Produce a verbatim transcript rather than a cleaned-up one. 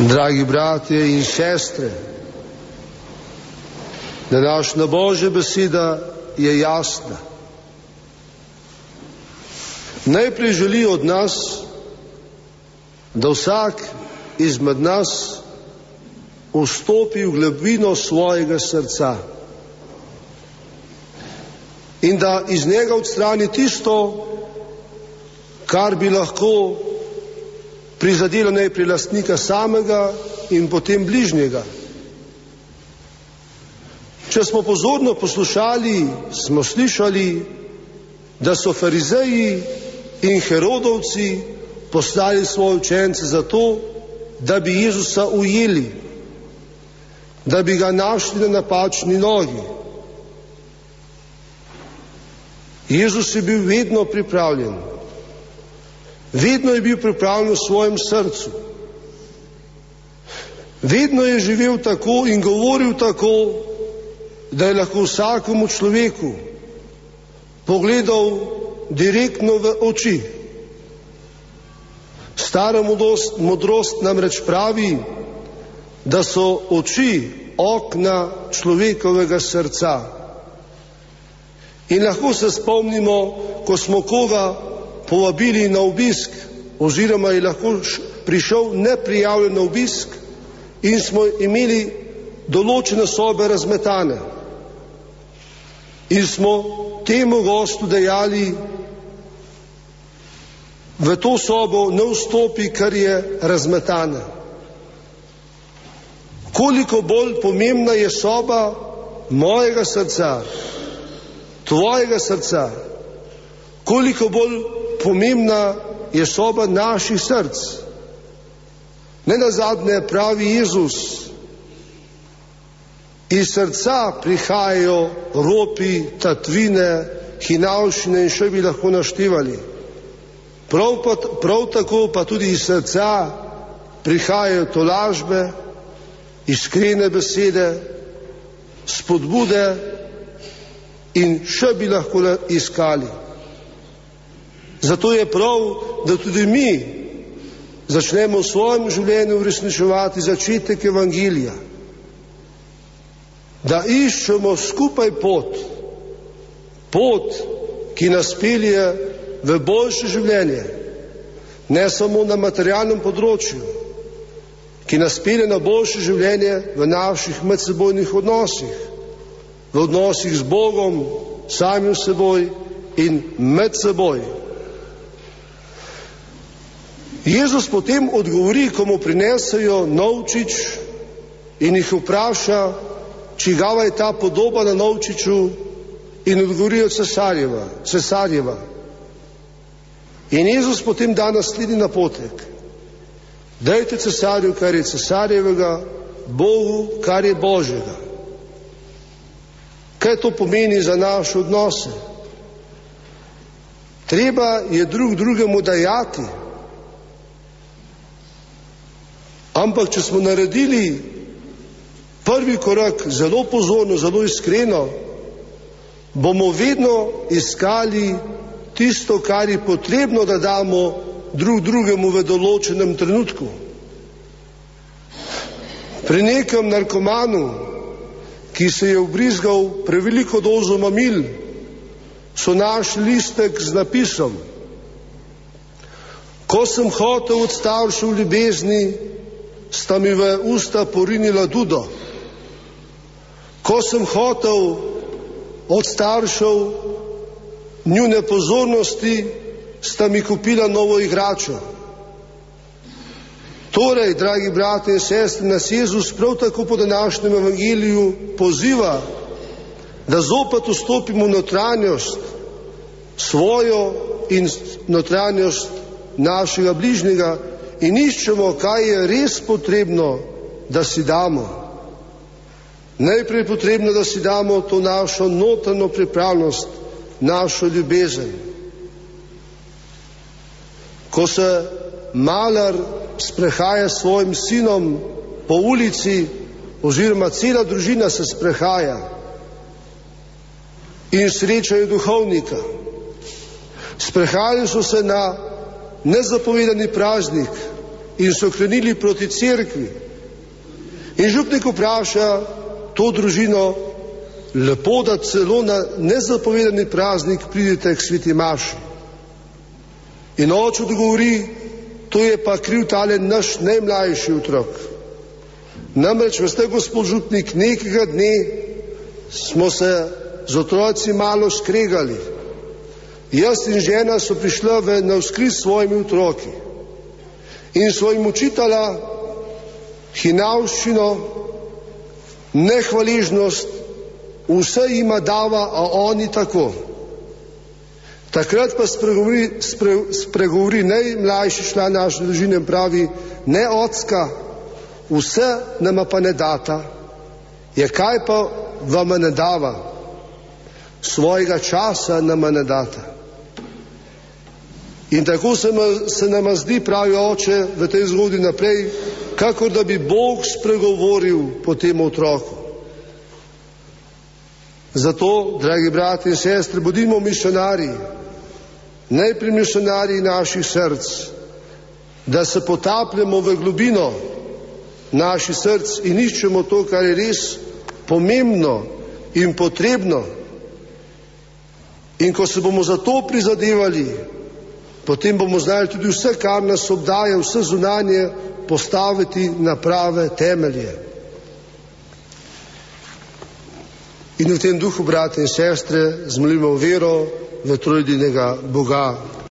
Dragi bratje in sestre, današnja Božja beseda je jasna. Najprej želi od nas, da vsak izmed nas vstopi v globino svojega srca in da iz njega odstrani tisto, kar bi lahko prizadelo najprej lastnika samega in potem bližnjega. Če smo pozorno poslušali, smo slišali, da so farizeji in herodovci poslali svoje učence zato, da bi Jezusa ujeli, da bi ga našli na napačni nogi. Jezus je bil vedno pripravljen. Vedno je bil pripravljen v svojem srcu. Vedno je živel tako in govoril tako, da je lahko vsakemu človeku pogledal direktno v oči. Stara modrost, modrost namreč pravi, da so oči okna človekovega srca. In lahko se spomnimo, ko smo koga povabili na obisk, oziroma je lahko prišel neprijavljen na obisk in smo imeli določene sobe razmetane. In smo temu gostu dejali, v to sobo ne vstopi, kar je razmetana. Koliko bolj pomembna je soba mojega srca, tvojega srca, koliko bolj pomembna je soba naših src. Ne nazadnje pravi Jezus, iz srca prihajajo ropi, tatvine, hinavščine in še bi lahko naštevali. Prav, pa, prav tako pa tudi iz srca prihajajo tolažbe, iskrene besede, spodbude in še bi lahko iskali. Zato je prav, da tudi mi začnemo v svojem življenju uresničevati začetek evangelija, da iščemo skupaj pot, pot, ki nas pelje v boljše življenje, ne samo na materialnem področju, ki nas pelje na boljše življenje v naših medsebojnih odnosih, v odnosih z Bogom, samim seboj in med seboj. Jezus potem odgovori, ko mu prinesejo novčič in jih vpraša, čigava je ta podoba na novčiču, in odgovorijo cesarjeva, cesarjeva. In Jezus potem da naslednji napotek. Dajte cesarju, kar je cesarjevega, Bogu, kar je Božjega. Kaj to pomeni za naše odnose? Treba je drug drugemu dajati. Ampak, če smo naredili prvi korak zelo pozorno, zelo iskreno, bomo vedno iskali tisto, kar je potrebno, da damo drug drugemu v določenem trenutku. Pri nekem narkomanu, ki se je vbrizgal preveliko dozo mamil, so našli listek z napisom: ko sem hotel od staršev ljubezni, sta mi v usta porinila dudo. Ko sem hotel od staršev njune pozornosti, sta mi kupila novo igračo. Torej, dragi brate in sestre, nas Jezus prav tako po današnjem evangeliju poziva, da zopet vstopimo v notranjost svojo in notranjost našega bližnjega in iščemo, kaj je res potrebno, da si damo. Najprej je potrebno, da si damo to našo notranjo pripravljenost, našo ljubezen. Ko se malar sprehaja s svojim sinom po ulici, oziroma cela družina se sprehaja in srečajo duhovnika. Sprehajali so se na nezapovedani praznik in so krenili proti cerkvi. In župnik vpraša to družino, lepo, da celo na nezapovedani praznik pridete k sveti maši. In oče odgovori, to je pa kriv tale naš najmlajši otrok. Namreč, veste, gospod župnik, nekega dne smo se z otroci malo skregali. Jaz in žena so prišla v navzkriž s svojimi otroki in so jim učitala hinavščino, nehvaležnost, vse jima dava, a oni tako. Takrat pa spregovori, spre, spregovori najmlajši član naše družine in pravi, ne ocka, vse nama pa ne data, je kaj pa vama ne dava, svojega časa nama ne data. In tako se, ma, se nama zdi, pravi oče v tej zgodbi naprej, kakor da bi Bog spregovoril po tem otroku. Zato, dragi brati in sestre, bodimo misionarji, najprej misionarji naših src, da se potapljamo v globino naših src in iščemo to, kar je res pomembno in potrebno. In ko se bomo za to prizadevali, potem bomo znali tudi vse, kar nas obdaja, vse zunanje, postaviti na prave temelje. In v tem duhu, brate in sestre, zmolimo vero v trojedinega Boga.